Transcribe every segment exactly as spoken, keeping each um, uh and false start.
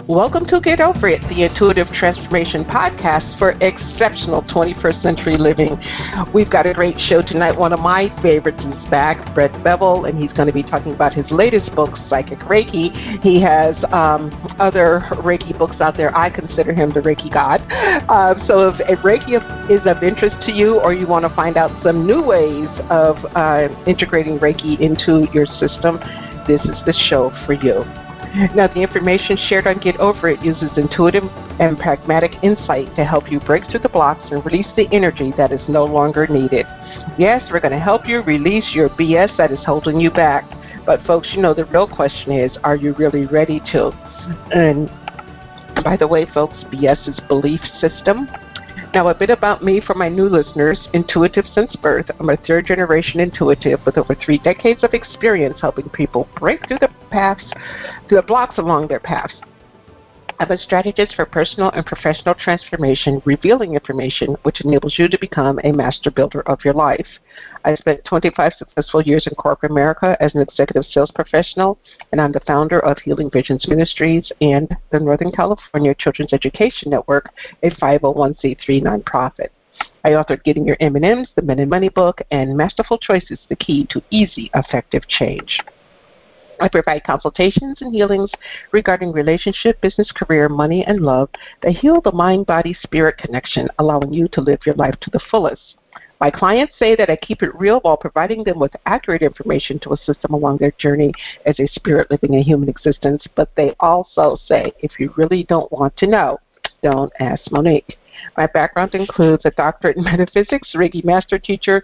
Welcome to Get Over It, the Intuitive Transformation Podcast for exceptional twenty-first century living. We've got a great show tonight. One of my favorites is back, Brett Bevel, and he's going to be talking about his latest book, Psychic Reiki. He has um, other Reiki books out there. I consider him the Reiki god. Uh, so if, if Reiki is of interest to you, or you want to find out some new ways of uh, integrating Reiki into your system, this is the show for you. Now, the information shared on Get Over It uses intuitive and pragmatic insight to help you break through the blocks and release the energy that is no longer needed. Yes, we're going to help you release your B S that is holding you back. But folks, you know, the real question is, are you really ready to? And by the way, folks, B S is belief system. Now, a bit about me for my new listeners. Intuitive since birth. I'm a third-generation intuitive with over three decades of experience helping people break through the paths, through the blocks along their paths. I'm a strategist for personal and professional transformation, revealing information which enables you to become a master builder of your life. I spent twenty-five successful years in corporate America as an executive sales professional, and I'm the founder of Healing Visions Ministries and the Northern California Children's Education Network, a five oh one c three nonprofit. I authored Getting Your M and M's, the Men and Money book, and Masterful Choices, the Key to Easy, Effective Change. I provide consultations and healings regarding relationship, business, career, money, and love that heal the mind-body-spirit connection, allowing you to live your life to the fullest. My clients say that I keep it real while providing them with accurate information to assist them along their journey as a spirit living a human existence, but they also say, if you really don't want to know, don't ask Monique. My background includes a doctorate in metaphysics, Reiki master teacher,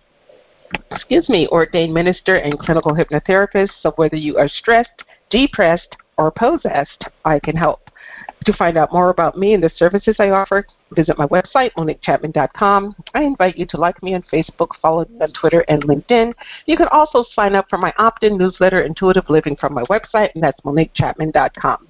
excuse me, ordained minister and clinical hypnotherapist, so whether you are stressed, depressed, or possessed, I can help. To find out more about me and the services I offer, visit my website, monique chapman dot com. I invite you to like me on Facebook, follow me on Twitter and LinkedIn. You can also sign up for my opt-in newsletter, Intuitive Living, from my website, and that's monique chapman dot com.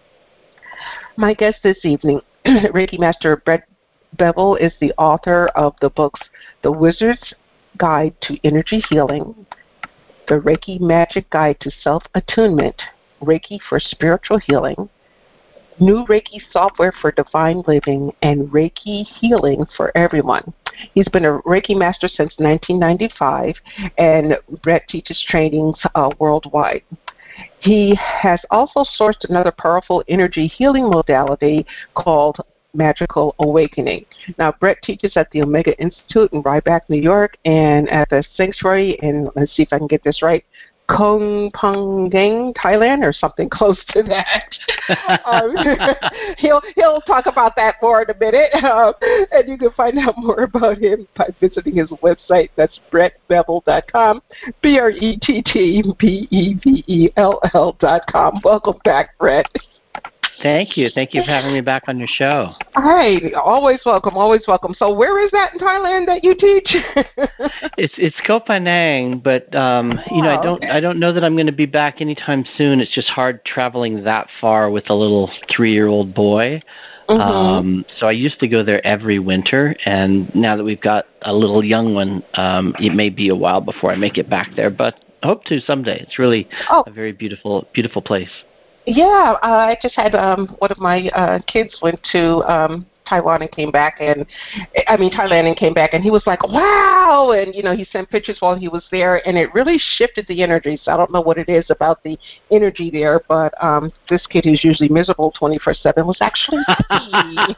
My guest this evening, Reiki Master Brett Bevel, is the author of the books The Wizard's Guide to Energy Healing, The Reiki Magic Guide to Self-Attunement, Reiki for Spiritual Healing, New Reiki Software for Divine Living, and Reiki Healing for Everyone. He's been a Reiki master since nineteen ninety-five, and Brett teaches trainings uh, worldwide. He has also sourced another powerful energy healing modality called Magical Awakening. Now, Brett teaches at the Omega Institute in Ryback, New York, and at the Sanctuary in, let's see if I can get this right, Kong Phangan, Thailand, or something close to that. um, he'll he'll talk about that more in a minute, um, and you can find out more about him by visiting his website. That's brett bevel dot com, B R E T T B E V E L L dot com. Welcome back, Brett. Thank you. Thank you for having me back on your show. Hi. Always welcome. Always welcome. So where is that in Thailand that you teach? it's it's Koh Phangan, but um, you know, I don't okay. I don't know that I'm going to be back anytime soon. It's just hard traveling that far with a little three-year-old boy. Mm-hmm. Um, so I used to go there every winter, and now that we've got a little young one, um, it may be a while before I make it back there, but I hope to someday. It's really oh. a very beautiful beautiful place. Yeah, uh, I just had um, one of my uh, kids went to um, Taiwan and came back, and I mean Thailand and came back, and he was like, wow, and you know he sent pictures while he was there, and it really shifted the energy. So I don't know what it is about the energy there, but um, this kid who's usually miserable twenty-four seven was actually happy.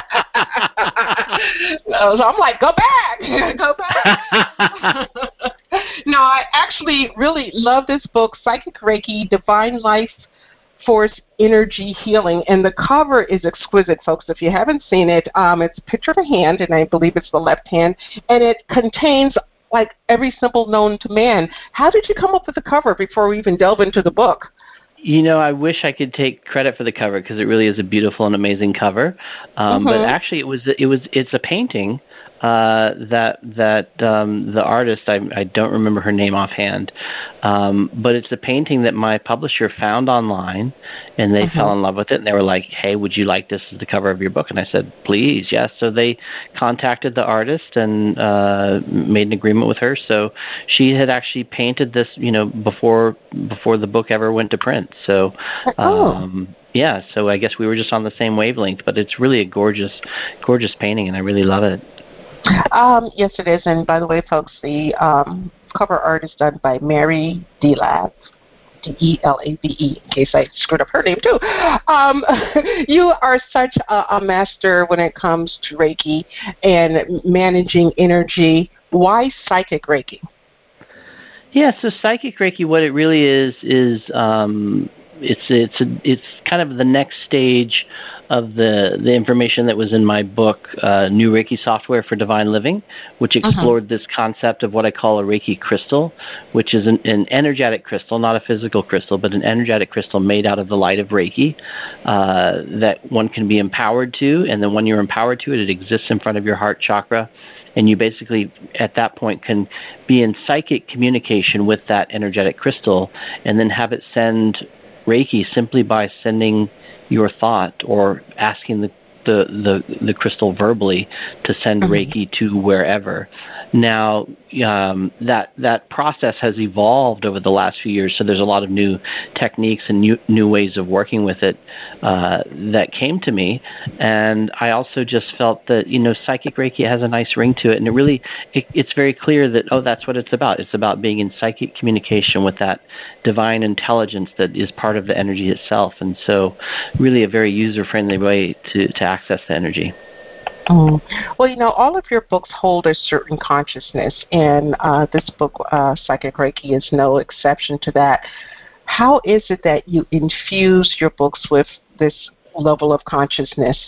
So I'm like, go back, go back. No, I actually really love this book, Psychic Reiki, Divine Life Force Energy Healing, and the cover is exquisite, folks. If you haven't seen it, um, it's a picture of a hand, and I believe it's the left hand, and it contains like every symbol known to man. How did you come up with the cover before we even delve into the book? You know, I wish I could take credit for the cover because it really is a beautiful and amazing cover. Um, mm-hmm. But actually, it was it was it's a painting uh, that that um, the artist, I, I don't remember her name offhand, um, but it's a painting that my publisher found online, and they mm-hmm. fell in love with it, and they were like, hey, would you like this as the cover of your book? And I said, please, yes. So they contacted the artist and uh, made an agreement with her. So she had actually painted this, you know, before before the book ever went to print. So um, yeah, so I guess we were just on the same wavelength, but it's really a gorgeous, gorgeous painting, and I really love it. Um, yes, it is. And by the way, folks, the um, cover art is done by Mary Delave. D E L A V E, in case I screwed up her name too. Um, you are such a, a master when it comes to Reiki and managing energy. Why psychic Reiki? Yeah, so psychic Reiki, what it really is, is um, it's it's a, it's kind of the next stage of the the information that was in my book, uh, New Reiki Software for Divine Living, which explored uh-huh. this concept of what I call a Reiki crystal, which is an, an energetic crystal, not a physical crystal, but an energetic crystal made out of the light of Reiki uh, that one can be empowered to, and then when you're empowered to it, it exists in front of your heart chakra. And you basically, at that point, can be in psychic communication with that energetic crystal and then have it send Reiki simply by sending your thought or asking the the, the, the crystal verbally to send mm-hmm. Reiki to wherever. Now, um, that that process has evolved over the last few years, so there's a lot of new techniques and new new ways of working with it uh, that came to me, and I also just felt that, you know, psychic Reiki has a nice ring to it, and it really, it, it's very clear that, oh, that's what it's about. It's about being in psychic communication with that divine intelligence that is part of the energy itself, and so really a very user-friendly way to, to access the energy. Mm. Well, you know, all of your books hold a certain consciousness, and uh, this book, uh, Psychic Reiki, is no exception to that. How is it that you infuse your books with this level of consciousness?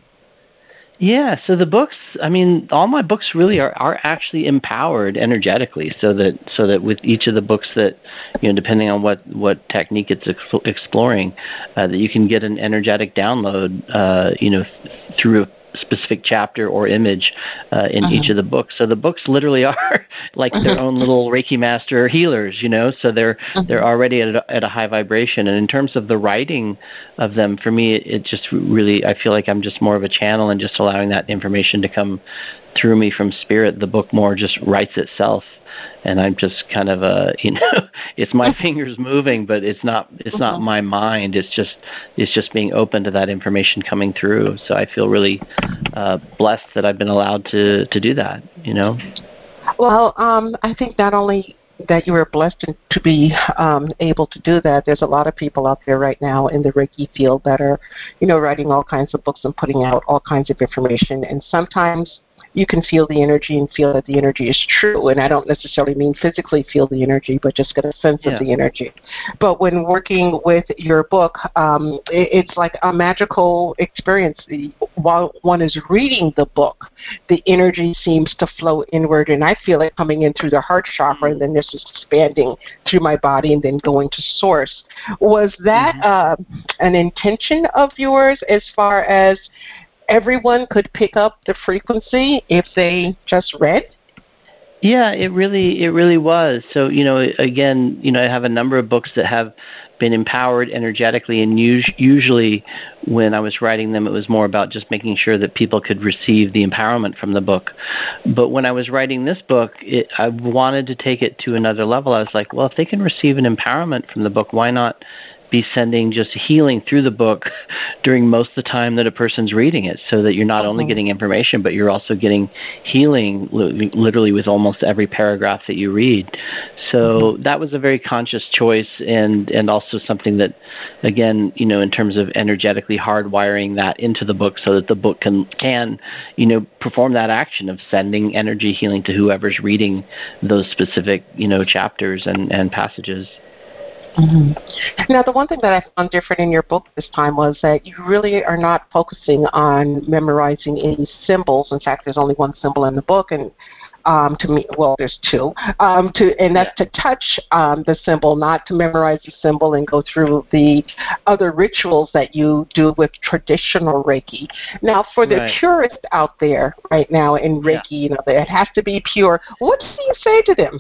Yeah, so the books, I mean, all my books really are, are actually empowered energetically, so that so that with each of the books that, you know, depending on what, what technique it's ex- exploring, uh, that you can get an energetic download, uh, you know, th- through a specific chapter or image uh, in uh-huh. each of the books. So the books literally are like uh-huh. their own little Reiki master healers, you know, so they're uh-huh. they're already at a, at a high vibration. And in terms of the writing of them, for me, it, it just really, I feel like I'm just more of a channel and just allowing that information to come through me from spirit. The book more just writes itself. And I'm just kind of a, you know, it's my fingers moving, but it's not, it's not my mind. It's just, it's just being open to that information coming through. So I feel really uh, blessed that I've been allowed to, to do that, you know? Well, um, I think not only that you were blessed to be um, able to do that, there's a lot of people out there right now in the Reiki field that are, you know, writing all kinds of books and putting out all kinds of information. And sometimes you can feel the energy and feel that the energy is true. And I don't necessarily mean physically feel the energy, but just get a sense yeah. of the energy. But when working with your book, um, it, it's like a magical experience. While one is reading the book, the energy seems to flow inward, and I feel it coming in through the heart chakra, and then this is expanding through my body and then going to source. Was that mm-hmm. uh, an intention of yours as far as everyone could pick up the frequency if they just read? Yeah, it really, it really was. So, you know, again, you know, I have a number of books that have been empowered energetically, and us- usually when I was writing them, it was more about just making sure that people could receive the empowerment from the book. But when I was writing this book, it, I wanted to take it to another level. I was like, well, if they can receive an empowerment from the book, why not be sending just healing through the book during most of the time that a person's reading it, so that you're not uh-huh. only getting information, but you're also getting healing li- literally with almost every paragraph that you read. So uh-huh. that was a very conscious choice, and, and also something that, again, you know, in terms of energetically hardwiring that into the book so that the book can, can you know, perform that action of sending energy healing to whoever's reading those specific, you know, chapters and, and passages. Mm-hmm. Now, the one thing that I found different in your book this time was that you really are not focusing on memorizing any symbols. In fact, there's only one symbol in the book, and um, to me, well, there's two, um, to, and that's yeah. to touch um, the symbol, not to memorize the symbol and go through the other rituals that you do with traditional Reiki. Now, for the right. purist out there right now in Reiki, yeah. you know, it has to be pure. What do you say to them?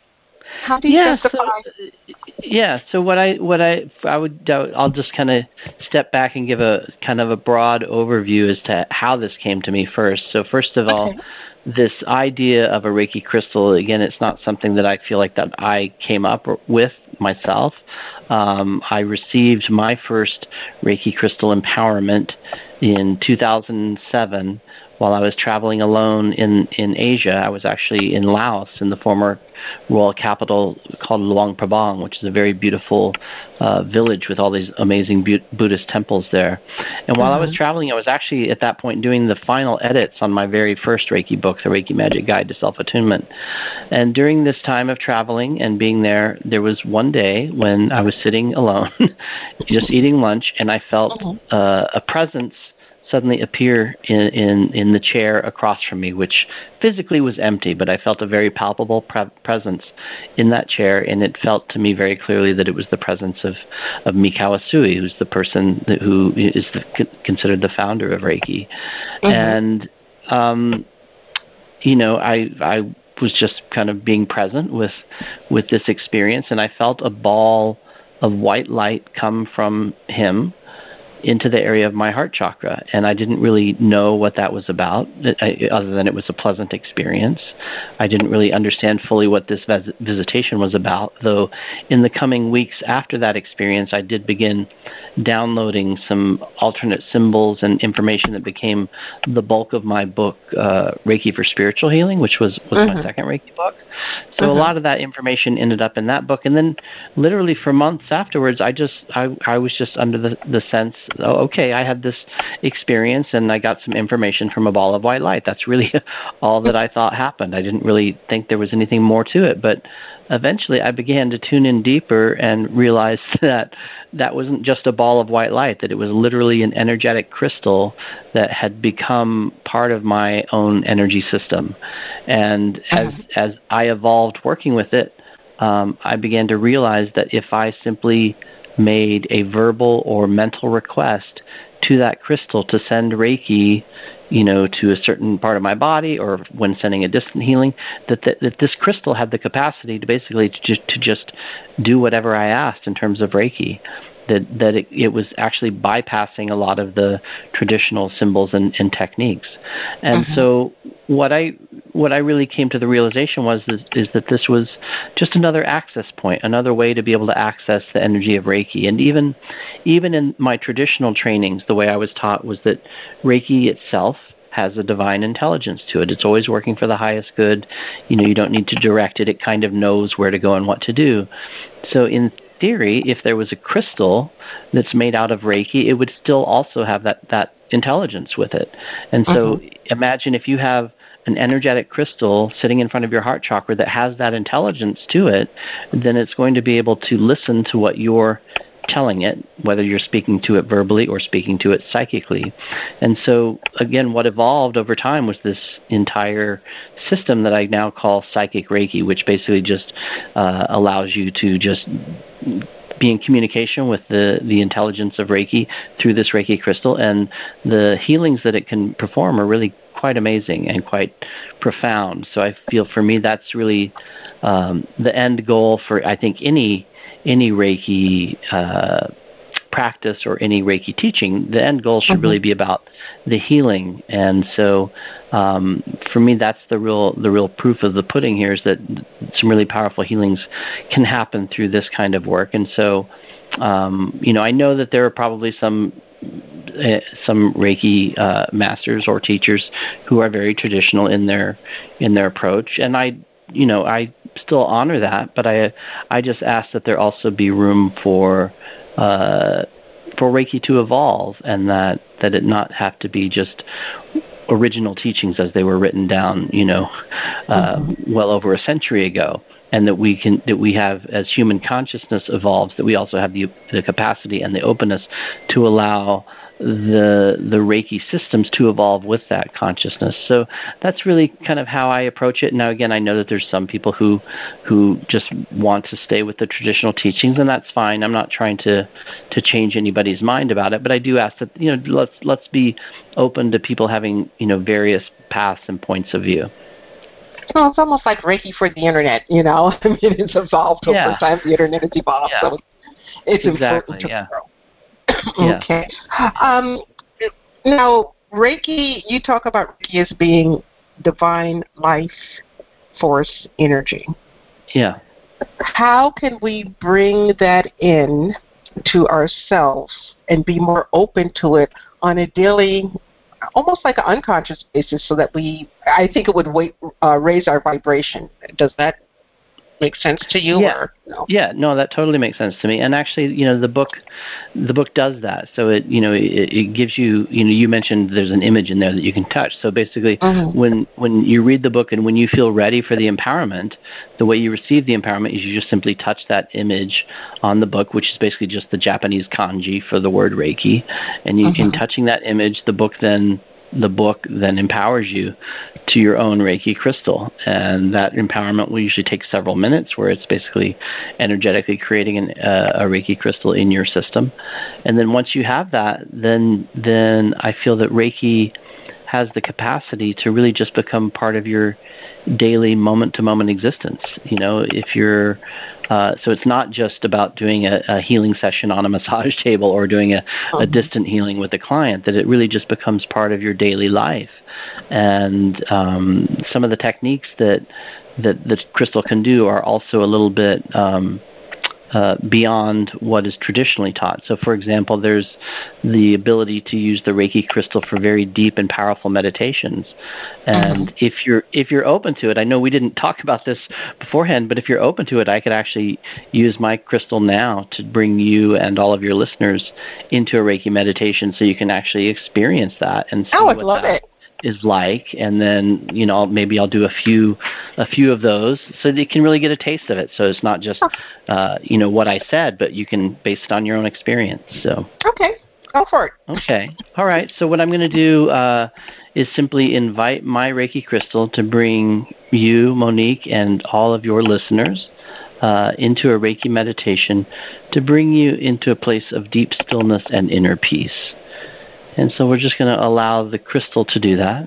How do you yeah, justify? So, yeah. So what I what I I would I'll just kind of step back and give a kind of a broad overview as to how this came to me first. So first of all, okay. this idea of a Reiki crystal, again, it's not something that I feel like that I came up with myself. Um, I received my first Reiki crystal empowerment in two thousand seven while I was traveling alone in, in Asia. I was actually in Laos, in the former royal capital called Luang Prabang, which is a very beautiful uh, village with all these amazing bu- Buddhist temples there. And while mm-hmm. I was traveling, I was actually at that point doing the final edits on my very first Reiki book, The Reiki Magic Guide to Self-Attunement. And during this time of traveling and being there, there was one day when I was sitting alone, just eating lunch, and I felt mm-hmm. uh, a presence suddenly appear in, in, in the chair across from me, which physically was empty, but I felt a very palpable pre- presence in that chair, and it felt to me very clearly that it was the presence of, of Mikao Usui, who's the person that, who is the, considered the founder of Reiki. Mm-hmm. And, um, you know, I I was just kind of being present with with this experience, and I felt a ball of white light come from him into the area of my heart chakra, and I didn't really know what that was about, other than it was a pleasant experience. I didn't really understand fully what this vis- visitation was about, though in the coming weeks after that experience, I did begin downloading some alternate symbols and information that became the bulk of my book, uh, Reiki for Spiritual Healing, which was, was mm-hmm. my second Reiki book. So mm-hmm. a lot of that information ended up in that book, and then literally for months afterwards, I just I, I was just under the, the sense, oh, okay, I had this experience and I got some information from a ball of white light. That's really all that I thought happened. I didn't really think there was anything more to it, but eventually I began to tune in deeper and realized that that wasn't just a ball of white light, that it was literally an energetic crystal that had become part of my own energy system. And as, as I evolved working with it, um, I began to realize that if I simply made a verbal or mental request to that crystal to send Reiki, you know, to a certain part of my body, or when sending a distant healing, that that, that this crystal had the capacity to basically to just, to just do whatever I asked in terms of Reiki. That that it, it was actually bypassing a lot of the traditional symbols and, and techniques. And mm-hmm. so what I what I really came to the realization was is, is that this was just another access point, another way to be able to access the energy of Reiki. And even even in my traditional trainings, the way I was taught was that Reiki itself has a divine intelligence to it. It's always working for the highest good. You know, you don't need to direct it. It kind of knows where to go and what to do. So in theory, if there was a crystal that's made out of Reiki, it would still also have that, that intelligence with it. And so uh-huh. imagine if you have an energetic crystal sitting in front of your heart chakra that has that intelligence to it, then it's going to be able to listen to what you're telling it, whether you're speaking to it verbally or speaking to it psychically. And so, again, what evolved over time was this entire system that I now call Psychic Reiki, which basically just uh, allows you to just be in communication with the, the intelligence of Reiki through this Reiki crystal, and the healings that it can perform are really quite amazing and quite profound. So I feel for me that's really um, the end goal for, I think, any any Reiki uh, practice or any Reiki teaching. The end goal should mm-hmm. really be about the healing. And so um, for me, that's the real the real proof of the pudding here, is that some really powerful healings can happen through this kind of work. And so, um, you know, I know that there are probably some uh, some Reiki uh, masters or teachers who are very traditional in their in their approach, and I you know, I still honor that, but I I just ask that there also be room for uh, for Reiki to evolve, and that, that it not have to be just original teachings as they were written down, you know, uh, mm-hmm. well over a century ago, and that we can that we have, as human consciousness evolves, that we also have the the capacity and the openness to allow the the Reiki systems to evolve with that consciousness. So that's really kind of how I approach it. Now, again, I know that there's some people who who just want to stay with the traditional teachings, and that's fine. I'm not trying to to change anybody's mind about it, but I do ask that, you know, let's let's be open to people having, you know, various paths and points of view. Well, it's almost like Reiki for the internet, you know. I mean, it's evolved yeah. over time. The internet has evolved, yeah. so it's exactly, important to yeah. grow. Okay. Um, now, Reiki, you talk about Reiki as being divine life force energy. Yeah. How can we bring that in to ourselves and be more open to it on a daily, almost like an unconscious basis, so that we, I think it would wait, uh, raise our vibration. Does that make sense to you? Yeah. Or no? Yeah, no, that totally makes sense to me. And actually, you know, the book, the book does that. So it, you know, it, it gives you, you know, you mentioned there's an image in there that you can touch. So basically, mm-hmm. when when you read the book and when you feel ready for the empowerment, the way you receive the empowerment is you just simply touch that image on the book, which is basically just the Japanese kanji for the word Reiki. And you, mm-hmm. in touching that image, the book then the book then empowers you to your own Reiki crystal. And that empowerment will usually take several minutes, where it's basically energetically creating an, uh, a Reiki crystal in your system. And then once you have that, then then I feel that Reiki has the capacity to really just become part of your daily moment-to-moment existence. You know, if you're, uh, so it's not just about doing a, a healing session on a massage table or doing a, mm-hmm. a distant healing with a client, that it really just becomes part of your daily life. And um, some of the techniques that, that the crystal can do are also a little bit um, Uh, beyond what is traditionally taught. So, for example, there's the ability to use the Reiki crystal for very deep and powerful meditations. And mm-hmm. if you're if you're open to it, I know we didn't talk about this beforehand, but if you're open to it, I could actually use my crystal now to bring you and all of your listeners into a Reiki meditation, so you can actually experience that and see I would what love that it. is like. And then, you know, maybe I'll do a few a few of those so that you can really get a taste of it. So it's not just uh, you know, what I said, but you can base it on your own experience. So okay, go for it. Okay, all right. So what I'm going to do uh, is simply invite my Reiki crystal to bring you, Monique, and all of your listeners uh, into a Reiki meditation to bring you into a place of deep stillness and inner peace. And so we're just going to allow the crystal to do that.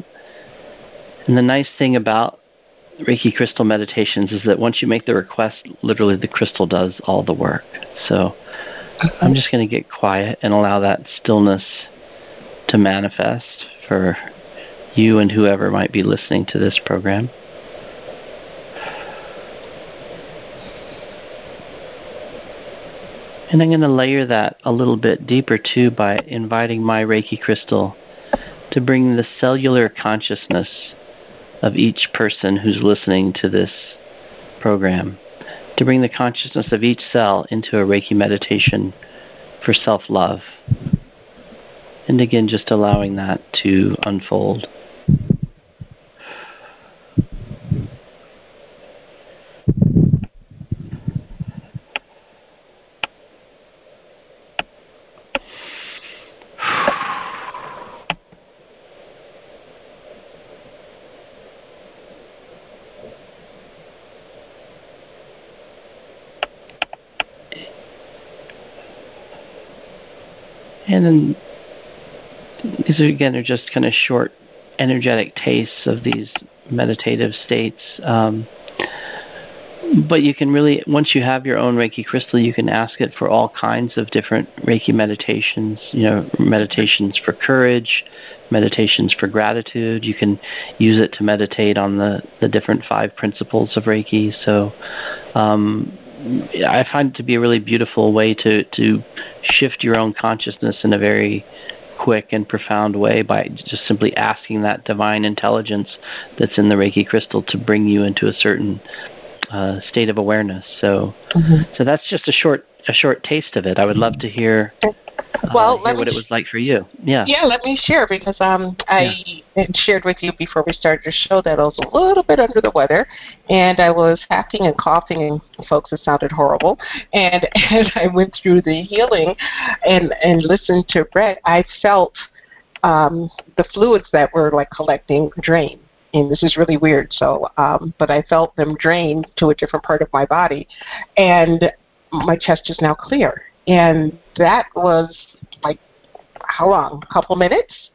And the nice thing about Reiki crystal meditations is that once you make the request, literally the crystal does all the work. So I'm just going to get quiet and allow that stillness to manifest for you and whoever might be listening to this program. And I'm going to layer that a little bit deeper, too, by inviting my Reiki crystal to bring the cellular consciousness of each person who's listening to this program, to bring the consciousness of each cell into a Reiki meditation for self-love. And again, just allowing that to unfold. And then these, are, again, are just kind of short, energetic tastes of these meditative states. Um, but you can really, once you have your own Reiki crystal, you can ask it for all kinds of different Reiki meditations. You know, meditations for courage, meditations for gratitude. You can use it to meditate on the, the different five principles of Reiki. So um, I find it to be a really beautiful way to, to shift your own consciousness in a very quick and profound way by just simply asking that divine intelligence that's in the Reiki crystal to bring you into a certain uh, state of awareness. So, mm-hmm. so that's just a short a short taste of it. I would love to hear. Well, uh, hear what it was like for you. Yeah. Yeah, let me share, because um, I yeah. shared with you before we started the show that I was a little bit under the weather, and I was hacking and coughing, and folks, it sounded horrible. And as I went through the healing and, and listened to Brett, I felt um, the fluids that were like collecting drain. And this is really weird. So, um, but I felt them drain to a different part of my body, and my chest is now clear. And that was like, how long? A couple minutes?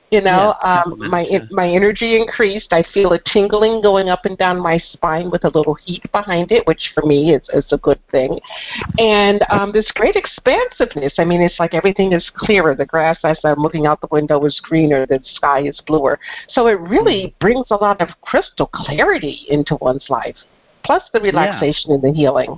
You know, yeah, um, my my energy increased. I feel a tingling going up and down my spine with a little heat behind it, which for me is, is a good thing. And um, this great expansiveness. I mean, it's like everything is clearer. The grass, as I'm looking out the window, is greener. The sky is bluer. So it really mm. brings a lot of crystal clarity into one's life, plus the relaxation yeah. and the healing.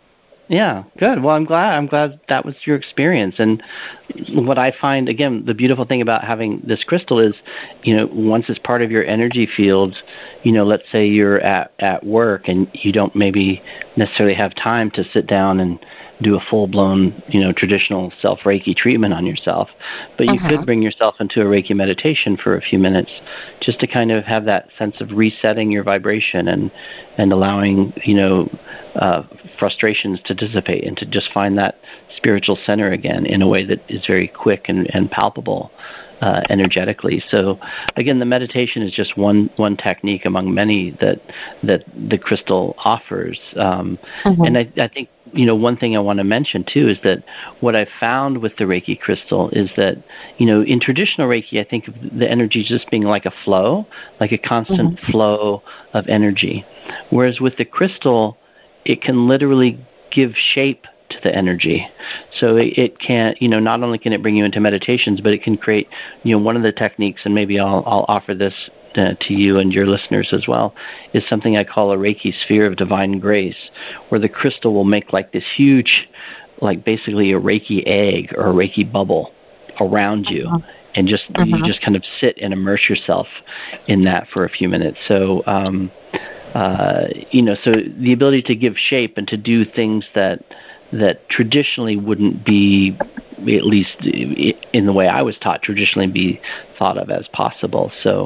Yeah, good. Well, I'm glad. I'm glad that was your experience. And what I find, again, the beautiful thing about having this crystal is, you know, once it's part of your energy field, you know, let's say you're at, at work and you don't maybe necessarily have time to sit down and do a full-blown, you know, traditional self-Reiki treatment on yourself, but you uh-huh. could bring yourself into a Reiki meditation for a few minutes just to kind of have that sense of resetting your vibration and, and allowing, you know, uh, frustrations to dissipate and to just find that spiritual center again in a way that is very quick and, and palpable. Uh, energetically. So again, the meditation is just one one technique among many that that the crystal offers. Um, mm-hmm. And I, I think, you know, one thing I want to mention too is that what I found with the Reiki crystal is that, you know, in traditional Reiki, I think of the energy just being like a flow, like a constant mm-hmm. flow of energy. Whereas with the crystal, it can literally give shape to the energy. So it, it can, you know, not only can it bring you into meditations, but it can create, you know, one of the techniques, and maybe I'll, I'll offer this uh, to you and your listeners as well, is something I call a Reiki sphere of divine grace, where the crystal will make like this huge, like basically a Reiki egg or a Reiki bubble around you. Uh-huh. And just, uh-huh. you just kind of sit and immerse yourself in that for a few minutes. So, um, uh, you know, so the ability to give shape and to do things that, that traditionally wouldn't be, at least in the way I was taught, traditionally be thought of as possible. So,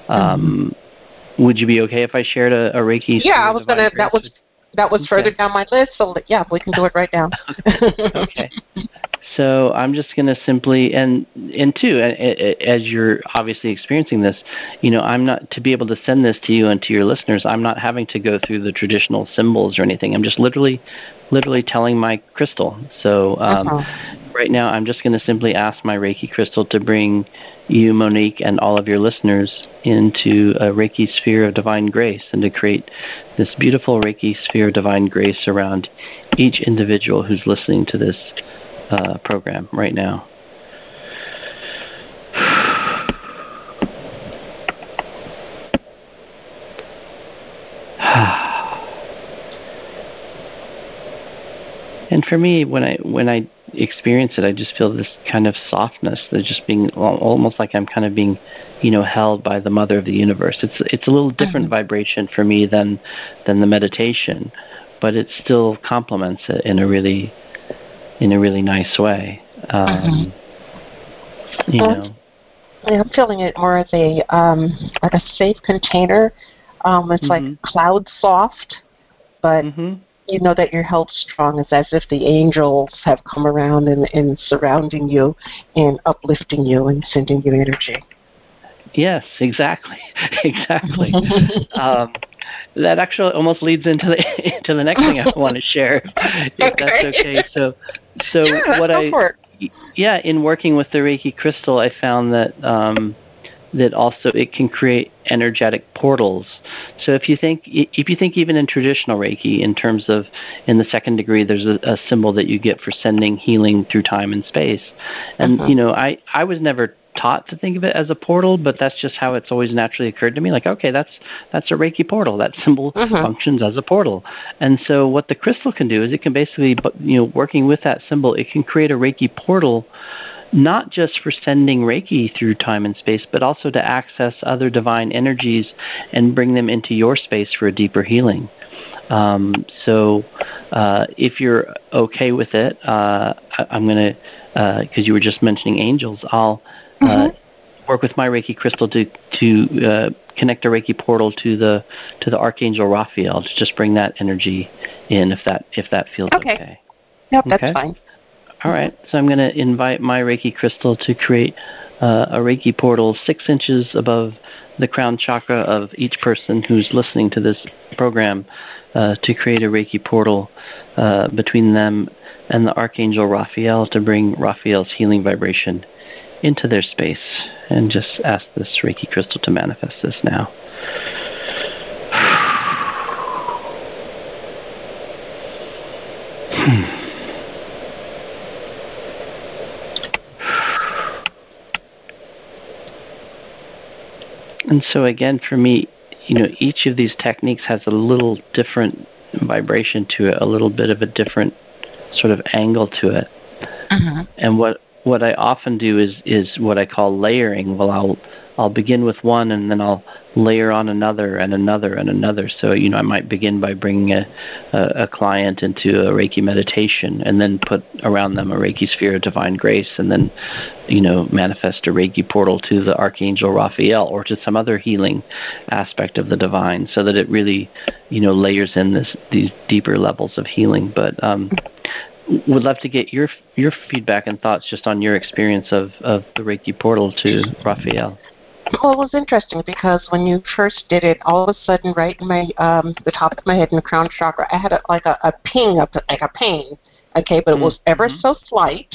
um, mm-hmm. would you be okay if I shared a, a Reiki? Yeah, I was gonna. That was that was okay. further down my list. So yeah, we can do it right now. Okay. So I'm just going to simply, and and two, as you're obviously experiencing this, you know, I'm not, to be able to send this to you and to your listeners, I'm not having to go through the traditional symbols or anything. I'm just literally, literally telling my crystal. So um, uh-huh. right now I'm just going to simply ask my Reiki crystal to bring you, Monique, and all of your listeners into a Reiki sphere of divine grace and to create this beautiful Reiki sphere of divine grace around each individual who's listening to this Uh, program right now. And for me, when I when I experience it, I just feel this kind of softness. There's just being almost like I'm kind of being, you know, held by the Mother of the Universe. It's it's a little different mm-hmm. vibration for me than than the meditation, but it still complements it in a really in a really nice way. Um, mm-hmm. You know. I'm feeling it more as a um, like a safe container. Um, it's mm-hmm. like cloud soft, but mm-hmm. you know that you're held strong. It's as if the angels have come around and, and surrounding you and uplifting you and sending you energy. Yes, exactly, exactly. um, that actually almost leads into the into the next thing I want to share, if okay. that's okay. So, so yeah, what I for it. yeah, in working with the Reiki crystal, I found that um, that also it can create energetic portals. So if you think if you think even in traditional Reiki, in terms of in the second degree, there's a, a symbol that you get for sending healing through time and space, and uh-huh. you know, I I was never taught to think of it as a portal, but that's just how it's always naturally occurred to me. Like, okay, that's that's a Reiki portal. That symbol uh-huh. functions as a portal. And so what the crystal can do is it can basically, you know, working with that symbol, it can create a Reiki portal, not just for sending Reiki through time and space, but also to access other divine energies and bring them into your space for a deeper healing. Um, so uh, if you're okay with it, uh, I, I'm going to, because uh, you were just mentioning angels, I'll Uh, mm-hmm. work with my Reiki crystal to to uh, connect a Reiki portal to the to the Archangel Raphael to just bring that energy in, if that if that feels okay. okay. Yep, that's okay? fine. All right, so I'm going to invite my Reiki crystal to create uh, a Reiki portal six inches above the crown chakra of each person who's listening to this program, uh, to create a Reiki portal uh, between them and the Archangel Raphael to bring Raphael's healing vibration into their space, and just ask this Reiki crystal to manifest this now. And so again, for me, you know, each of these techniques has a little different vibration to it, a little bit of a different sort of angle to it. Uh-huh. And what what I often do is is what I call layering. Well, I'll I'll begin with one, and then I'll layer on another and another and another. So, you know, I might begin by bringing a, a, a client into a Reiki meditation, and then put around them a Reiki sphere of divine grace, and then, you know, manifest a Reiki portal to the Archangel Raphael or to some other healing aspect of the divine, so that it really, you know, layers in this these deeper levels of healing. But um, would love to get your your feedback and thoughts just on your experience of, of the Reiki portal to Raphael. Well, it was interesting because when you first did it, all of a sudden, right in my um, the top of my head in the crown chakra, I had a, like a, a ping, of, like a pain. Okay, but it was mm-hmm. ever so slight,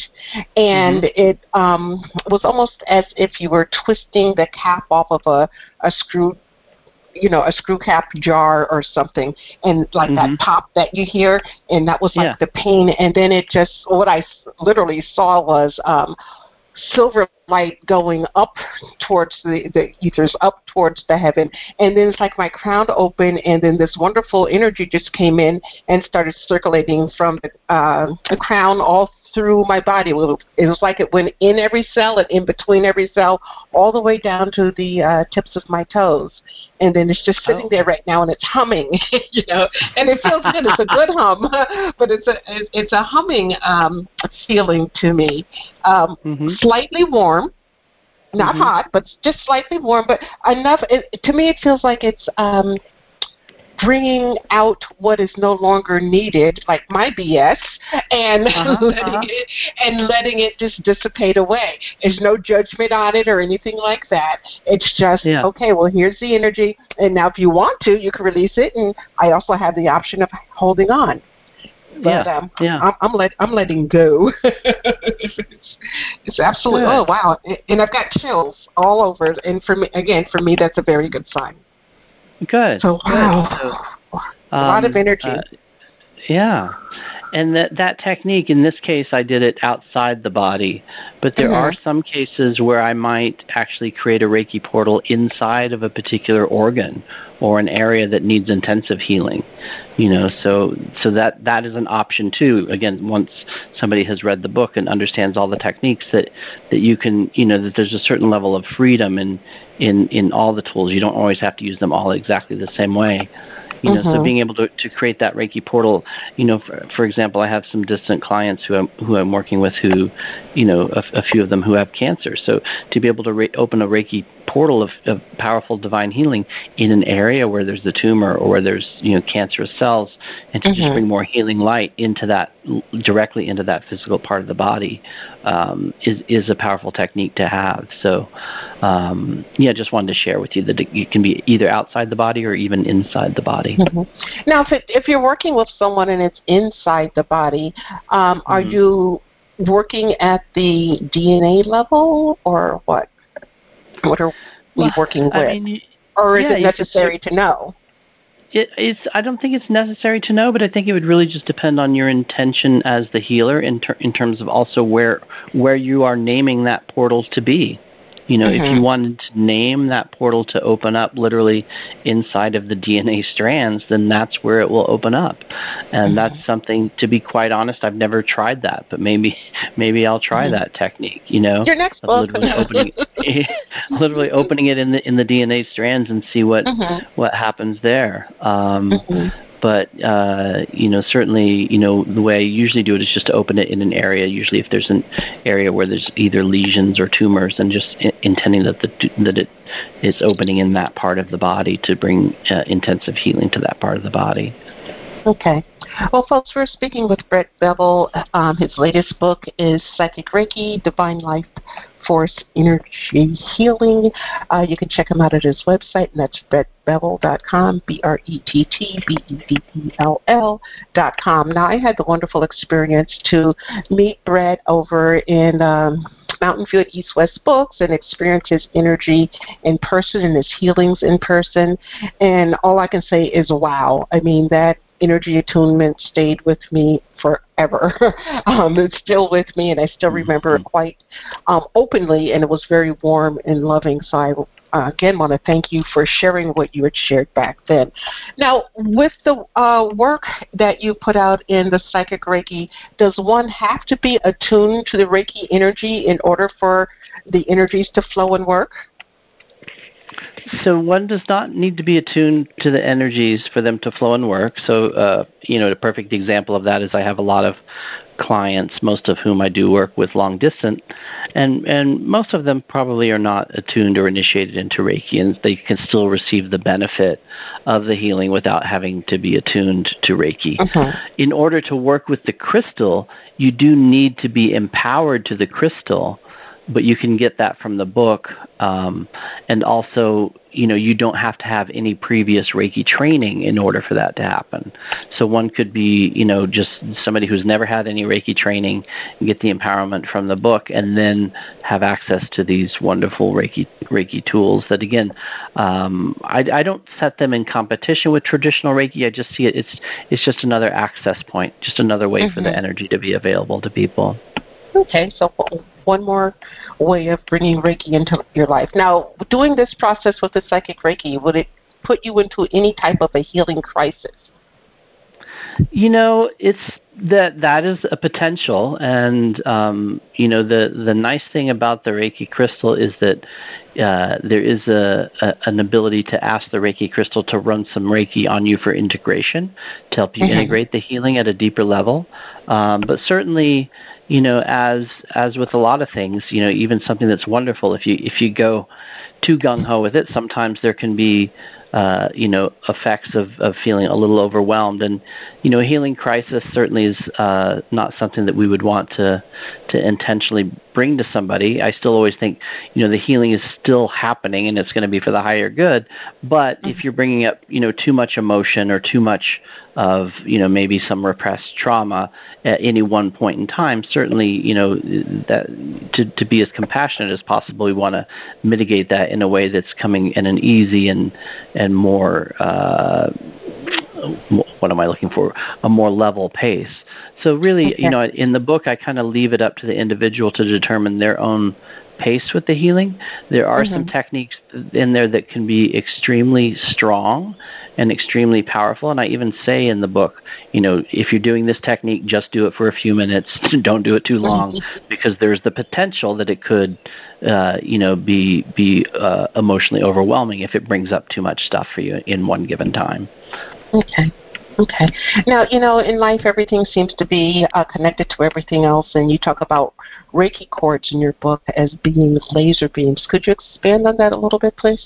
and mm-hmm. it um, was almost as if you were twisting the cap off of a, a screw, you know, a screw cap jar or something, and like mm-hmm. that pop that you hear, and that was like yeah. the pain, and then it just, what I literally saw was um, silver light going up towards the, the ethers, up towards the heaven, and then it's like my crown opened, and then this wonderful energy just came in and started circulating from the, uh, the crown all through my body. It was, it was like it went in every cell and in between every cell, all the way down to the uh, tips of my toes. And then it's just sitting oh. there right now, and it's humming, you know, and it feels good. It's a good hum, but it's a it's a humming um, feeling to me. Um, mm-hmm. Slightly warm, not mm-hmm. hot, but just slightly warm, but enough. It, to me, it feels like it's um, bringing out what is no longer needed, like my B S, and uh-huh, letting uh-huh. it, and letting it just dissipate away. There's no judgment on it or anything like that. It's just, yeah. okay, well, here's the energy, and now if you want to, you can release it, and I also have the option of holding on. But yeah, um, yeah. I'm, I'm, let, I'm letting go. it's, it's absolutely, good. Oh, wow. And I've got chills all over, and for me, again, for me, that's a very good sign. Good. So, wow. So, a lot of energy. Uh, yeah. And that that technique, in this case, I did it outside the body. But there mm-hmm. are some cases where I might actually create a Reiki portal inside of a particular organ or an area that needs intensive healing. You know, so so that, that is an option too. Again, once somebody has read the book and understands all the techniques, that, that you can, you know, that there's a certain level of freedom in, in, in all the tools. You don't always have to use them all exactly the same way. You know, mm-hmm. so being able to, to create that Reiki portal, you know, for, for example, I have some distant clients who I'm, who I'm working with who, you know, a, a few of them who have cancer. So to be able to re- open a Reiki portal of, of powerful divine healing in an area where there's the tumor or where there's, you know, cancerous cells, and to mm-hmm. just bring more healing light into that, directly into that physical part of the body, um, is, is a powerful technique to have. So, um, yeah, just wanted to share with you that it can be either outside the body or even inside the body. Mm-hmm. Now, if, it, if you're working with someone and it's inside the body, um, mm-hmm. are you working at the D N A level, or what? What are we well, working with? I mean, or is yeah, it necessary to know? It, it's. I don't think it's necessary to know, but I think it would really just depend on your intention as the healer in, ter- in terms of also where where you are naming that portal to be. You know, mm-hmm. if you wanted to name that portal to open up literally inside of the D N A strands, then that's where it will open up. And mm-hmm. that's something, to be quite honest, I've never tried that, but maybe maybe I'll try mm-hmm. that technique, you know. Your next book. Literally opening, literally opening it in the in the D N A strands and see what mm-hmm. what happens there. Um, mm-hmm. But, uh, you know, certainly, you know, the way I usually do it is just to open it in an area, usually if there's an area where there's either lesions or tumors, and just I- intending that the that it is opening in that part of the body to bring uh, intensive healing to that part of the body. Okay. Well, folks, we're speaking with Brett Bevell. Um, his latest book is Psychic Reiki, Divine Life Force Energy Healing. Uh, you can check him out at his website, and that's brett bevell dot com, B R E T T B E V E L L dot com. Now, I had the wonderful experience to meet Brett over in um, Mountain View at East West Books and experience his energy in person and his healings in person. And all I can say is, wow. I mean, that energy attunement stayed with me forever. um, it's still with me, and I still remember it quite um, openly, and it was very warm and loving. So I, uh, again, want to thank you for sharing what you had shared back then. Now, with the uh, work that you put out in the Psychic Reiki, does one have to be attuned to the Reiki energy in order for the energies to flow and work? So one does not need to be attuned to the energies for them to flow and work. So, uh, you know, the perfect example of that is I have a lot of clients, most of whom I do work with long distance, and, and most of them probably are not attuned or initiated into Reiki, and they can still receive the benefit of the healing without having to be attuned to Reiki. Uh-huh. In order to work with the crystal, you do need to be empowered to the crystal, but you can get that from the book. Um, and also, you know, you don't have to have any previous Reiki training in order for that to happen. So one could be, you know, just somebody who's never had any Reiki training and get the empowerment from the book and then have access to these wonderful Reiki Reiki tools that, again, um, I, I don't set them in competition with traditional Reiki. I just see it, it's, it's just another access point, just another way mm-hmm. for the energy to be available to people. Okay, so one more way of bringing Reiki into your life. Now, doing this process with the Psychic Reiki, would it put you into any type of a healing crisis? You know, it's that that is a potential, and um, you know, the the nice thing about the Reiki crystal is that uh, there is a, a an ability to ask the Reiki crystal to run some Reiki on you for integration to help you mm-hmm. integrate the healing at a deeper level. Um, but certainly, you know, as as with a lot of things, you know, even something that's wonderful, if you if you go too gung ho with it, sometimes there can be uh, you know, effects of, of feeling a little overwhelmed. And, you know, a healing crisis certainly is uh, not something that we would want to to intentionally bring to somebody. I still always think, you know, the healing is still happening and it's going to be for the higher good. But mm-hmm. if you're bringing up, you know, too much emotion or too much of, you know, maybe some repressed trauma at any one point in time, certainly, you know, that to, to be as compassionate as possible, we want to mitigate that in a way that's coming in an easy and and more, uh, what am I looking for, a more level pace. So really, okay. you know, in the book, I kind of leave it up to the individual to determine their own pace with the healing. There are mm-hmm. some techniques in there that can be extremely strong and extremely powerful. And I even say in the book, you know, if you're doing this technique, just do it for a few minutes. Don't do it too long, because there's the potential that it could, uh, you know, be be uh, emotionally overwhelming if it brings up too much stuff for you in one given time. Okay. Okay. Now, you know, in life, everything seems to be uh, connected to everything else, and you talk about Reiki cords in your book as being laser beams. Could you expand on that a little bit, please?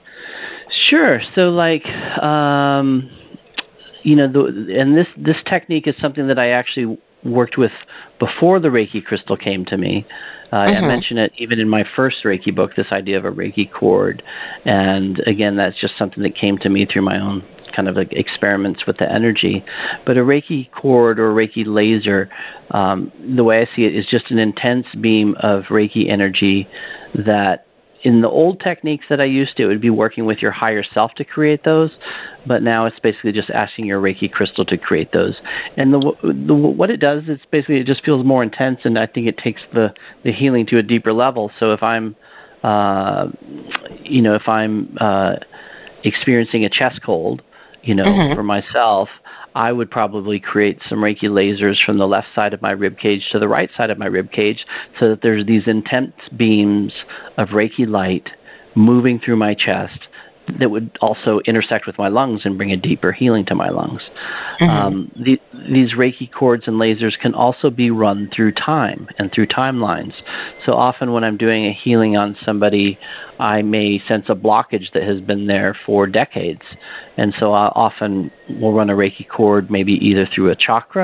Sure. So, like, um, you know, the, and this, this technique is something that I actually worked with before the Reiki crystal came to me. Uh, mm-hmm. I mentioned it even in my first Reiki book, this idea of a Reiki cord. And again, that's just something that came to me through my own kind of like experiments with the energy. But a Reiki cord or Reiki laser, um, the way I see it, is just an intense beam of Reiki energy that in the old techniques that I used to, it would be working with your higher self to create those, but now it's basically just asking your Reiki crystal to create those. And the, the what it does is basically it just feels more intense, and I think it takes the, the healing to a deeper level. So if I'm, uh, you know, if I'm uh, experiencing a chest cold, you know, mm-hmm. for myself, I would probably create some Reiki lasers from the left side of my rib cage to the right side of my rib cage, so that there's these intense beams of Reiki light moving through my chest that would also intersect with my lungs and bring a deeper healing to my lungs. Mm-hmm. Um, the, these Reiki cords and lasers can also be run through time and through timelines. So often when I'm doing a healing on somebody, I may sense a blockage that has been there for decades. And so I often will run a Reiki cord maybe either through a chakra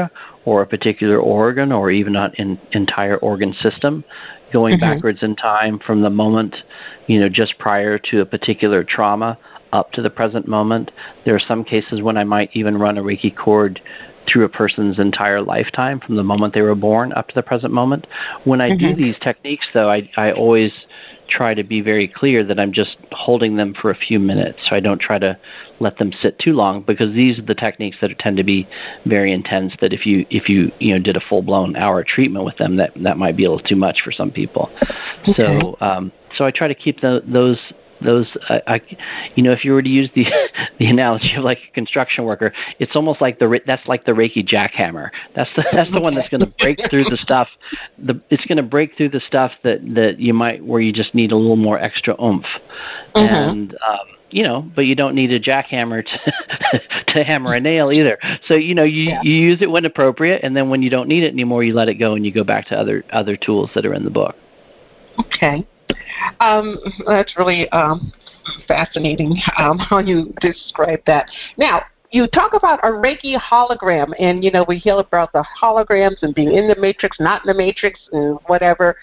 or a particular organ or even an entire organ system, going mm-hmm. backwards in time from the moment, you know, just prior to a particular trauma up to the present moment. There are some cases when I might even run a Reiki cord through a person's entire lifetime from the moment they were born up to the present moment. When I mm-hmm. do these techniques, though, I, I always try to be very clear that I'm just holding them for a few minutes. So I don't try to let them sit too long, because these are the techniques that tend to be very intense, that if you if you you know did a full-blown hour treatment with them, that that might be a little too much for some people. Okay. So um, so I try to keep the, those Those, I, I, you know, if you were to use the the analogy of like a construction worker, it's almost like the that's like the Reiki jackhammer. That's the that's the one that's going to break through the stuff. The it's going to break through the stuff that, that you might where you just need a little more extra oomph, mm-hmm. and um, you know, but you don't need a jackhammer to to hammer a nail either. So you know, you, yeah. you use it when appropriate, and then when you don't need it anymore, you let it go and you go back to other other tools that are in the book. Okay. Um, that's really um, fascinating um, how you describe that. Now, you talk about a Reiki hologram, and, you know, we hear about the holograms and being in the matrix, not in the matrix, and whatever.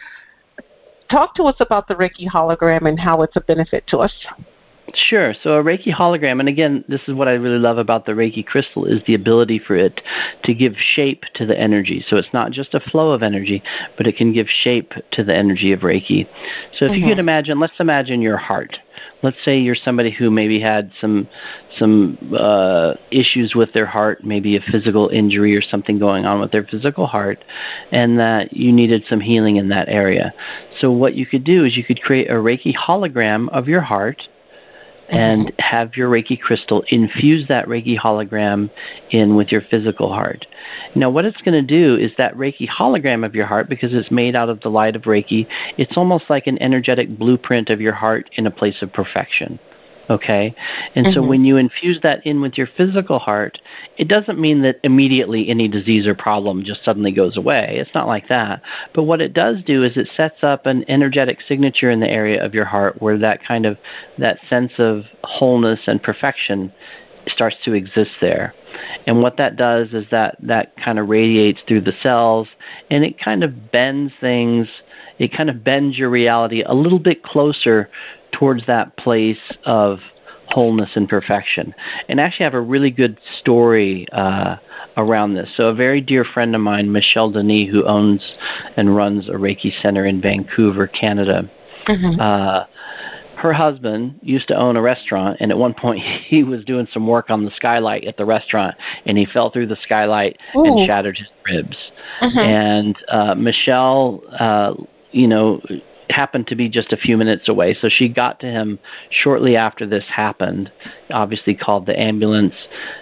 Talk to us about the Reiki hologram and how it's a benefit to us. Sure. So a Reiki hologram, and again, this is what I really love about the Reiki crystal, is the ability for it to give shape to the energy. So it's not just a flow of energy, but it can give shape to the energy of Reiki. So if mm-hmm. you could imagine, let's imagine your heart. Let's say you're somebody who maybe had some some uh, issues with their heart, maybe a physical injury or something going on with their physical heart, and that you needed some healing in that area. So what you could do is you could create a Reiki hologram of your heart, and have your Reiki crystal infuse that Reiki hologram in with your physical heart. Now, what it's going to do is that Reiki hologram of your heart, because it's made out of the light of Reiki, it's almost like an energetic blueprint of your heart in a place of perfection. Okay? And mm-hmm. so when you infuse that in with your physical heart, it doesn't mean that immediately any disease or problem just suddenly goes away. It's not like that. But what it does do is it sets up an energetic signature in the area of your heart where that kind of, that sense of wholeness and perfection starts to exist there. And what that does is that that kind of radiates through the cells, and it kind of bends things, it kind of bends your reality a little bit closer towards that place of wholeness and perfection. And actually I have a really good story uh, around this. So a very dear friend of mine, Michelle Denis, who owns and runs a Reiki center in Vancouver, Canada, mm-hmm. uh, her husband used to own a restaurant, and at one point he was doing some work on the skylight at the restaurant, and he fell through the skylight Ooh. and shattered his ribs. Mm-hmm. And uh, Michelle, uh, you know, happened to be just a few minutes away, so she got to him shortly after this happened, obviously called the ambulance,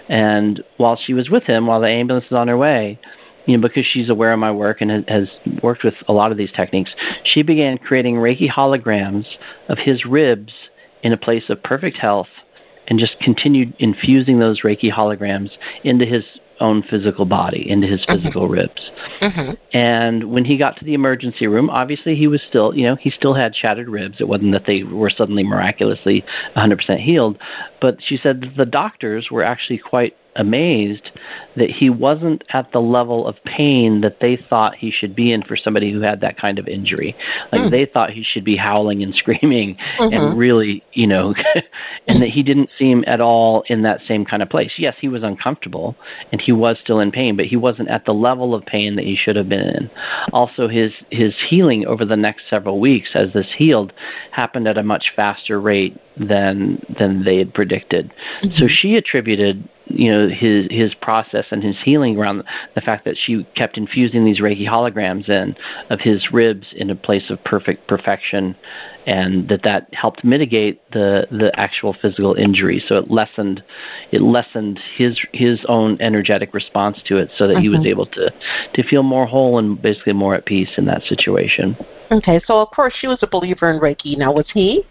and while she was with him, while the ambulance was on her way, you know, because she's aware of my work and has worked with a lot of these techniques, she began creating Reiki holograms of his ribs in a place of perfect health, and just continued infusing those Reiki holograms into his own physical body, into his physical mm-hmm. ribs. Mm-hmm. And when he got to the emergency room, obviously he was still, you know, he still had shattered ribs. It wasn't that they were suddenly miraculously one hundred percent healed. But she said that the doctors were actually quite amazed that he wasn't at the level of pain that they thought he should be in for somebody who had that kind of injury. Like mm. they thought he should be howling and screaming mm-hmm. and really, you know, and that he didn't seem at all in that same kind of place. Yes, he was uncomfortable and he was still in pain, but he wasn't at the level of pain that he should have been in. Also, his, his healing over the next several weeks as this healed happened at a much faster rate than than they had predicted. Mm-hmm. So she attributed, you know, his his process and his healing around the fact that she kept infusing these Reiki holograms in of his ribs in a place of perfect perfection, and that that helped mitigate the the actual physical injury. So it lessened it lessened his his own energetic response to it, so that mm-hmm. he was able to to feel more whole and basically more at peace in that situation. Okay, so of course she was a believer in Reiki. Now, was he?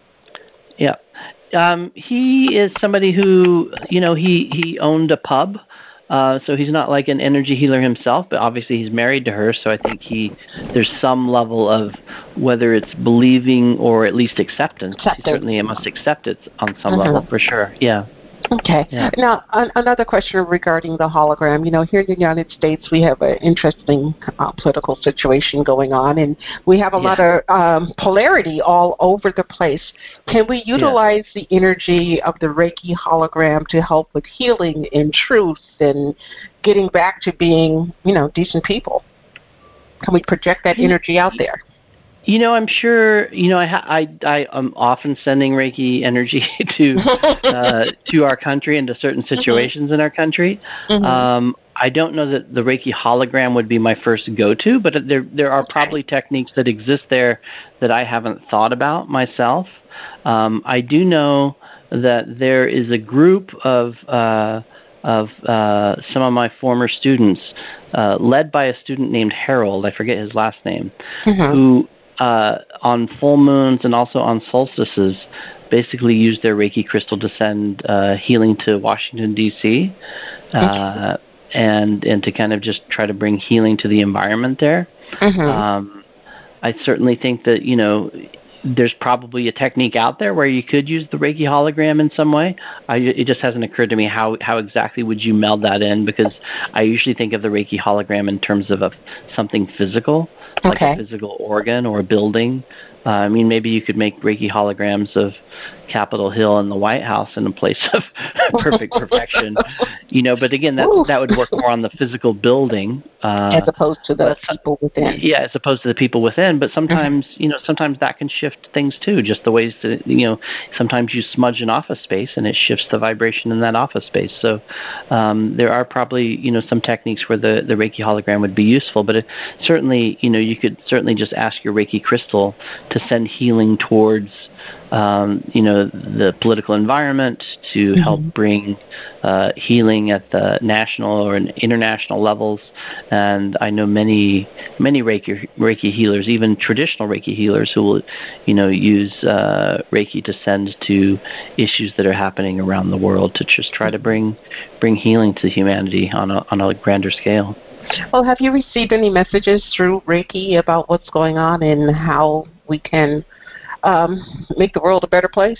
Yeah. Um, he is somebody who, you know, he, he owned a pub, uh, so he's not like an energy healer himself, but obviously he's married to her, so I think he there's some level of, whether it's believing or at least acceptance, he certainly must accept it on some mm-hmm. level, for sure, yeah. Okay. Yeah. Now, an- another question regarding the hologram. You know, here in the United States, we have an interesting uh, political situation going on, and we have a Yeah. lot of um, polarity all over the place. Can we utilize yeah. the energy of the Reiki hologram to help with healing and truth and getting back to being, you know, decent people? Can we project that energy out there? You know, I'm sure. You know, I ha- I I am often sending Reiki energy to uh, to our country and to certain situations mm-hmm. in our country. Mm-hmm. Um, I don't know that the Reiki hologram would be my first go-to, but there there are okay. probably techniques that exist there that I haven't thought about myself. Um, I do know that there is a group of uh, of uh, some of my former students, uh, led by a student named Harold. I forget his last name, mm-hmm. who. Uh, on full moons and also on solstices, basically use their Reiki crystal to send uh, healing to Washington, D C, uh, and and to kind of just try to bring healing to the environment there. Mm-hmm. Um, I certainly think that, you know, there's probably a technique out there where you could use the Reiki hologram in some way. I, it just hasn't occurred to me how, how exactly would you meld that in, because I usually think of the Reiki hologram in terms of a, something physical, like okay. a physical organ or a building. Uh, I mean, maybe you could make Reiki holograms of Capitol Hill and the White House in a place of perfect perfection, you know. But again, that that would work more on the physical building, uh, as opposed to the people within. Yeah, as opposed to the people within. But sometimes, mm-hmm. you know, sometimes that can shift things too. Just the ways that, you know, sometimes you smudge an office space and it shifts the vibration in that office space. So um, there are probably, you know, some techniques where the the Reiki hologram would be useful. But it, certainly, you know, you could certainly just ask your Reiki crystal to send healing towards, um, you know, the political environment, to mm-hmm. help bring uh, healing at the national or international levels. And I know many, many Reiki, Reiki healers, even traditional Reiki healers, who will, you know, use uh, Reiki to send to issues that are happening around the world to just try to bring bring healing to humanity on a on a grander scale. Well, have you received any messages through Reiki about what's going on and how we can um, make the world a better place?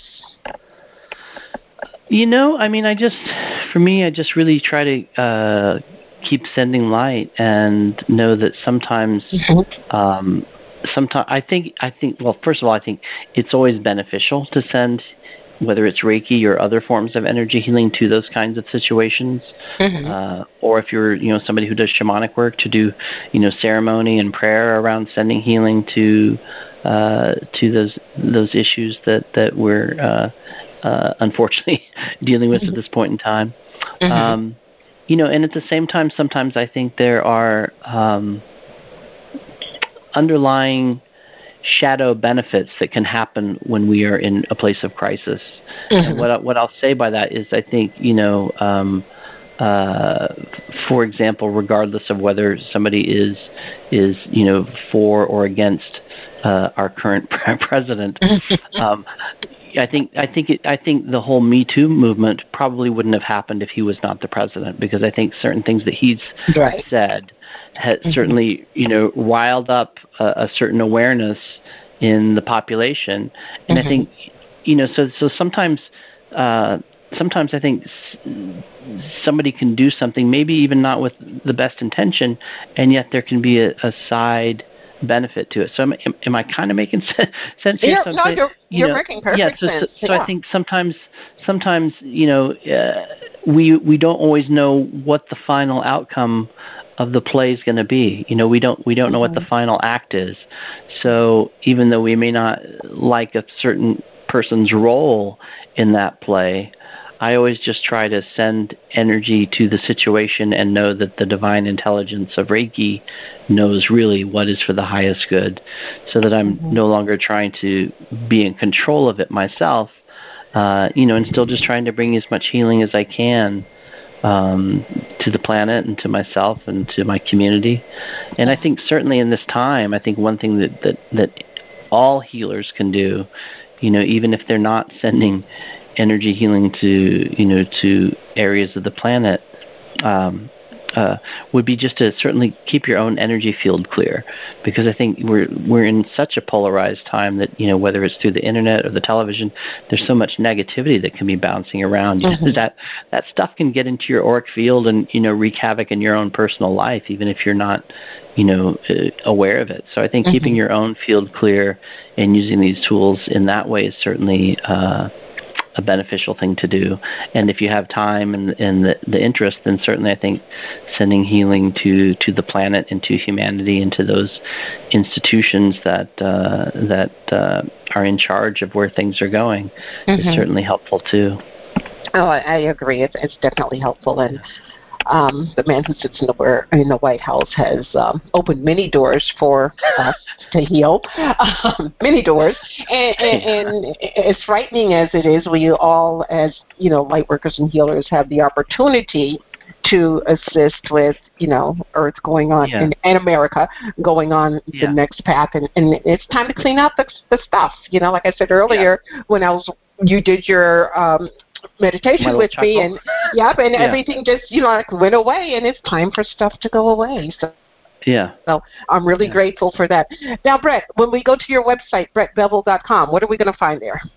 You know, I mean, I just, for me, I just really try to uh, keep sending light and know that sometimes, mm-hmm. um, sometimes I think, I think, well, first of all, I think it's always beneficial to send, whether it's Reiki or other forms of energy healing, to those kinds of situations. Mm-hmm. Uh, or if you're, you know, somebody who does shamanic work, to do, you know, ceremony and prayer around sending healing to uh, to those those issues that that we're uh, uh, unfortunately dealing with mm-hmm. at this point in time. Mm-hmm. Um, you know, and at the same time, sometimes I think there are um, underlying shadow benefits that can happen when we are in a place of crisis. Mm-hmm. And what I, what I'll say by that is, I think, you know, um, uh, for example, regardless of whether somebody is is you know for or against uh, our current president, um, I think I think it, I think the whole Me Too movement probably wouldn't have happened if he was not the president, because I think certain things that he's right. said has mm-hmm. certainly, you know, riled up a, a certain awareness in the population, and mm-hmm. I think, you know, so so sometimes. Uh, Sometimes I think somebody can do something, maybe even not with the best intention, and yet there can be a, a side benefit to it. So am, am I kind of making sense here? Yeah, no, you're, you're know, making perfect yeah, so, sense. So, so yeah. I think sometimes, sometimes you know, uh, we we don't always know what the final outcome of the play is going to be. You know, we don't we don't know mm-hmm. what the final act is. So even though we may not like a certain person's role in that play, I always just try to send energy to the situation and know that the divine intelligence of Reiki knows really what is for the highest good, so that I'm mm-hmm. no longer trying to be in control of it myself, uh, you know, and still just trying to bring as much healing as I can um, to the planet and to myself and to my community. And I think certainly in this time, I think one thing that, that, that all healers can do, you know, even if they're not sending energy healing to, you know, to areas of the planet, um, uh, would be just to certainly keep your own energy field clear, because I think we're we're in such a polarized time that, you know, whether it's through the internet or the television, there's so much negativity that can be bouncing around. You mm-hmm. know, that that stuff can get into your auric field and, you know, wreak havoc in your own personal life, even if you're not, you know, uh, aware of it. So I think mm-hmm. keeping your own field clear and using these tools in that way is certainly uh, a beneficial thing to do. And if you have time and, and the, the interest, then certainly I think sending healing to, to the planet and to humanity and to those institutions that uh, that uh, are in charge of where things are going mm-hmm. is certainly helpful too. Oh, I, I agree. It's, it's definitely helpful. And Um, the man who sits in the in the White House has um, opened many doors for us to heal, um, many doors, and, and, and as frightening as it is, we all, as you know, light workers and healers, have the opportunity to assist with, you know, Earth going on yeah. in, in America going on yeah. the next path, and, and it's time to clean up the, the stuff. You know, like I said earlier, yeah. when I was you did your um, meditation with me, and yep, and yeah. everything just, you know, like went away, and it's time for stuff to go away. So yeah, so I'm really yeah. grateful for that. Now, Brett, when we go to your website, brett bevel dot com, what are we going to find there?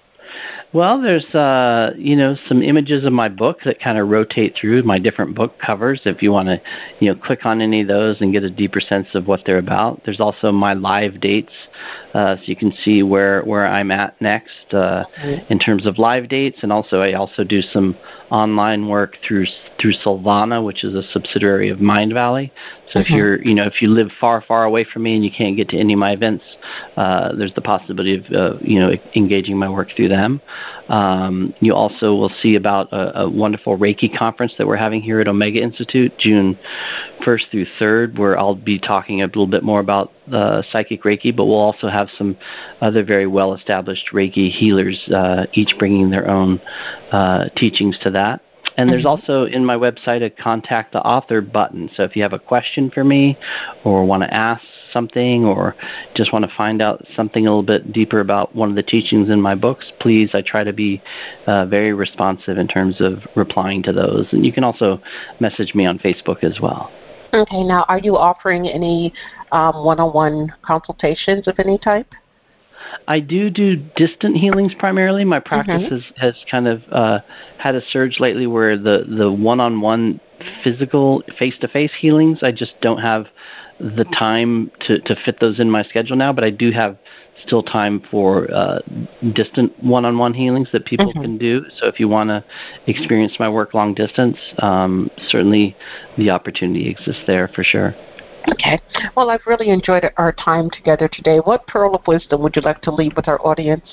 Well, there's, uh, you know, some images of my book that kind of rotate through my different book covers. If you want to, you know, click on any of those and get a deeper sense of what they're about. There's also my live dates, uh, so you can see where, where I'm at next uh, mm-hmm. in terms of live dates. And also, I also do some online work through through Silvana, which is a subsidiary of Mind Valley. So mm-hmm. if you're, you know, if you live far, far away from me and you can't get to any of my events, uh, there's the possibility of, uh, you know, engaging my work through them. Um, you also will see about a, a wonderful Reiki conference that we're having here at Omega Institute, June first through third, where I'll be talking a little bit more about uh, psychic Reiki, but we'll also have some other very well-established Reiki healers, uh, each bringing their own uh, teachings to that. And there's also in my website a contact the author button. So if you have a question for me or want to ask something or just want to find out something a little bit deeper about one of the teachings in my books, please, I try to be uh, very responsive in terms of replying to those. And you can also message me on Facebook as well. Okay. Now, are you offering any um, one-on-one consultations of any type? I do do distant healings primarily. My practice mm-hmm. has, has kind of uh, had a surge lately where the, the one-on-one physical, face-to-face healings, I just don't have the time to, to fit those in my schedule now, but I do have still time for uh, distant one-on-one healings that people mm-hmm. can do. So if you want to experience my work long distance, um, certainly the opportunity exists there for sure. Okay. Well, I've really enjoyed our time together today. What pearl of wisdom would you like to leave with our audience?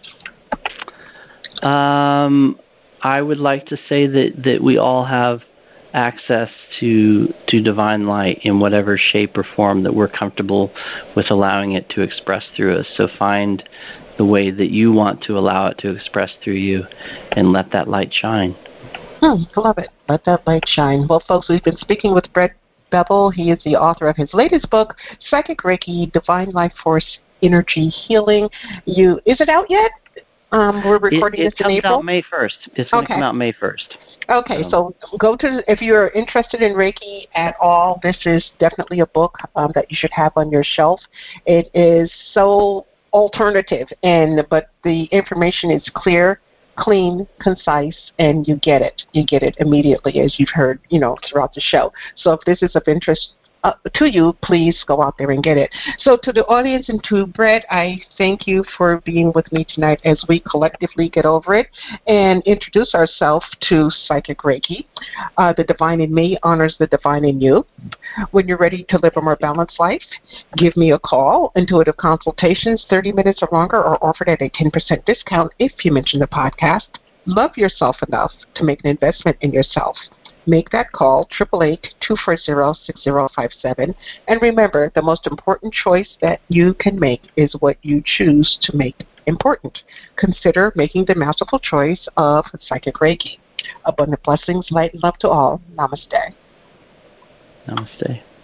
Um, I would like to say that, that we all have access to to divine light in whatever shape or form that we're comfortable with allowing it to express through us. So find the way that you want to allow it to express through you and let that light shine. Hmm, love it. Let that light shine. Well, folks, we've been speaking with Brett Bevel. He is the author of his latest book, Psychic Reiki, Divine Life Force Energy Healing. You Is it out yet? Um, we're recording it, it this in April? It comes out May first. It's going to okay. come out May first. Okay, so. so go to, if you're interested in Reiki at all, this is definitely a book um, that you should have on your shelf. It is so alternative, and but the information is clear, clean, concise, and you get it. You get it immediately, as you've heard, you know, throughout the show. So if this is of interest uh, to you, please go out there and get it. So to the audience and to Brett, I thank you for being with me tonight as we collectively get over it and introduce ourselves to Psychic Reiki. Uh, the divine in me honors the divine in you. When you're ready to live a more balanced life, give me a call. Intuitive consultations, thirty minutes or longer, are offered at a ten percent discount if you mention the podcast. Love yourself enough to make an investment in yourself. Make that call, eight eight eight, two four zero, six zero five seven. And remember, the most important choice that you can make is what you choose to make important. Consider making the masterful choice of Psychic Reiki. Abundant blessings, light, and love to all. Namaste. Namaste.